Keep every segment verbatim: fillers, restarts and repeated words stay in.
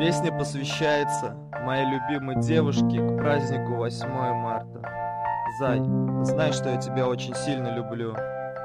Песня посвящается моей любимой девушке к празднику восьмое марта. Зай, знай, что я тебя очень сильно люблю.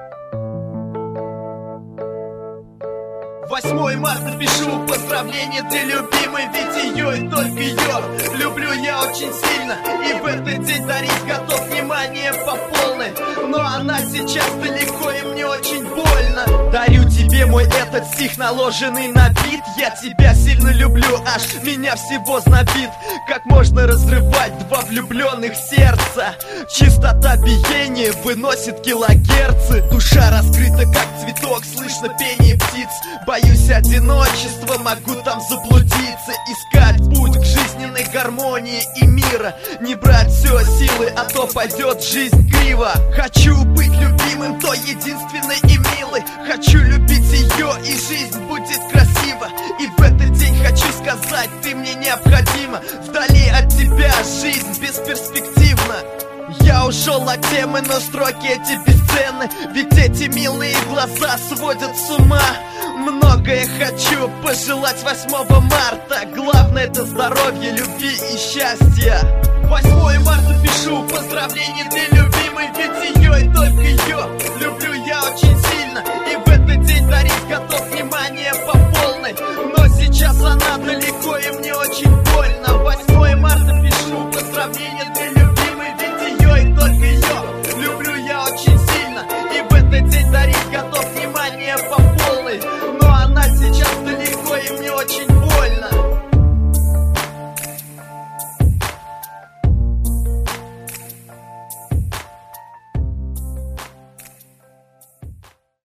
восьмое марта пишу поздравления для любимой, ведь ее и только ее люблю я очень сильно. И в этот день дарить готов внимание по полной, но она сейчас далеко и мне очень больно. Дарю тебе мой этот стих, наложенный на бит. Я тебя сильно люблю, аж меня всего знобит. Как можно разрывать два влюбленных сердца? Частота биения выносит килогерцы. Душа раскрыта как цветок, слышно пение птиц. Боюсь одиночества, могу там заблудиться. Искать путь к жизненной гармонии и мира. Не брать все силы, а то пойдет жизнь криво. Хочу быть любимым, то единственной и милой. Хочу любить ее, и жизнь будет красива. И в этот день хочу сказать, ты мне необходима. Вдали от тебя жизнь бесперспективна. Я ушел от темы, но строки эти бесценны. Ведь эти милые глаза сводят с ума. Многое хочу пожелать восьмого марта. Главное это здоровье, любви и счастья. восьмое марта пишу поздравления для любимой, ведь ее и только ее люблю я очень сильно. И в этот день дарить